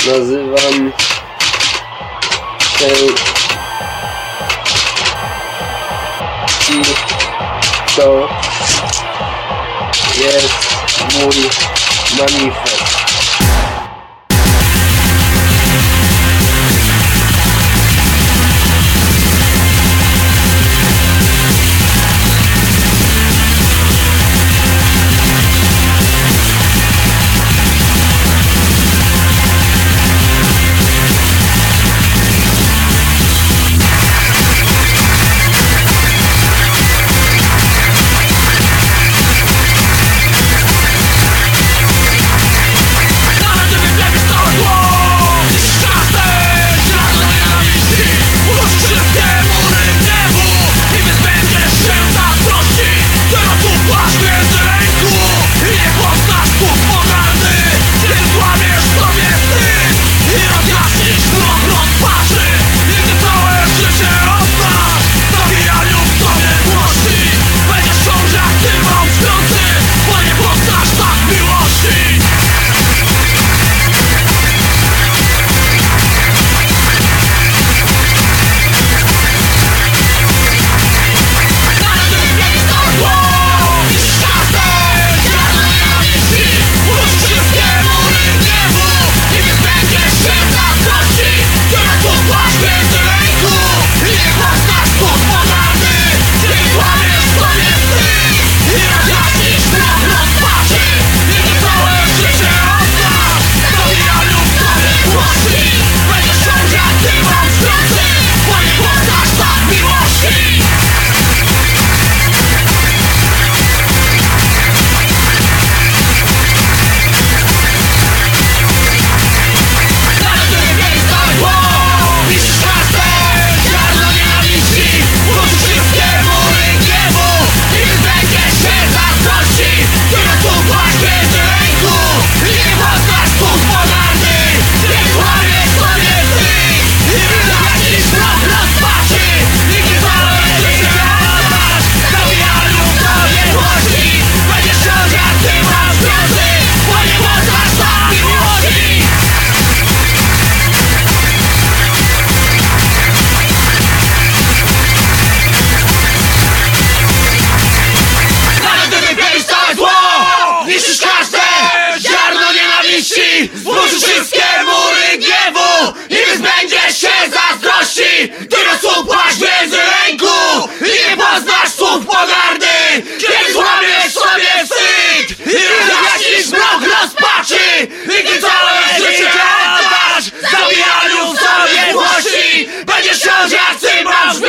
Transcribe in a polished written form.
Nazywam się i to jest mój manifest. Zburzysz wszystkie mury gniewu i wyzbędziesz się zazdrości. Ty rozsupłaś między ręku i nie poznasz słów pogardy. Kiedy złamiesz sobie wstyd i rozjaśnisz mrok rozpaczy, i gdy całe życie oddasz zabijaniu w sobie złości, będziesz wciąż jak cymbał.